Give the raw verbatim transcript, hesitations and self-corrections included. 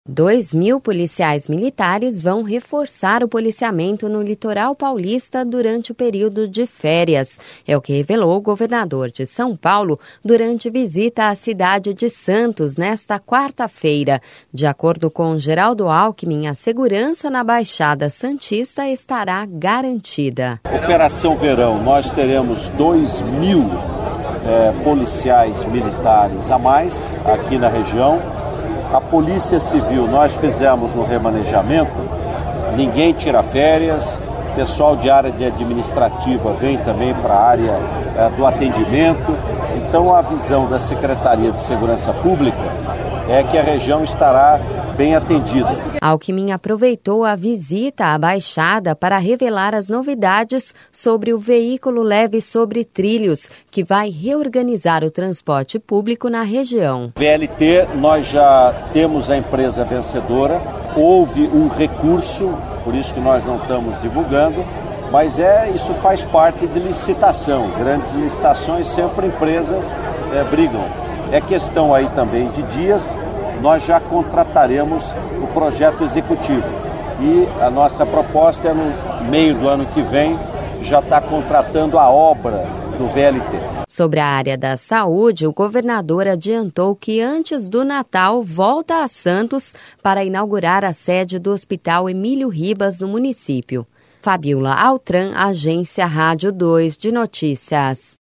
Dois mil policiais militares vão reforçar o policiamento no litoral paulista durante o período de férias. É o que revelou o governador de São Paulo durante visita à cidade de Santos nesta quarta-feira. De acordo com Geraldo Alckmin, a segurança na Baixada Santista estará garantida. Operação Verão, nós teremos dois mil é, policiais militares a mais aqui na região. A Polícia Civil, nós fizemos um remanejamento, ninguém tira férias, pessoal de área de administrativa vem também para a área é, do atendimento. Então a visão da Secretaria de Segurança Pública é que a região estará bem atendida. Alckmin aproveitou a visita à Baixada para revelar as novidades sobre o veículo leve sobre trilhos, que vai reorganizar o transporte público na região. V L T, nós já temos a empresa vencedora, houve um recurso, por isso que nós não estamos divulgando, mas é, isso faz parte de licitação. Grandes licitações, sempre empresas é, brigam. É questão aí também de dias. Nós já contrataremos o projeto executivo e a nossa proposta é no meio do ano que vem já estar contratando a obra do V L T. Sobre a área da saúde, o governador adiantou que antes do Natal volta a Santos para inaugurar a sede do Hospital Emílio Ribas no município. Fabiola Altran, Agência Rádio dois de Notícias.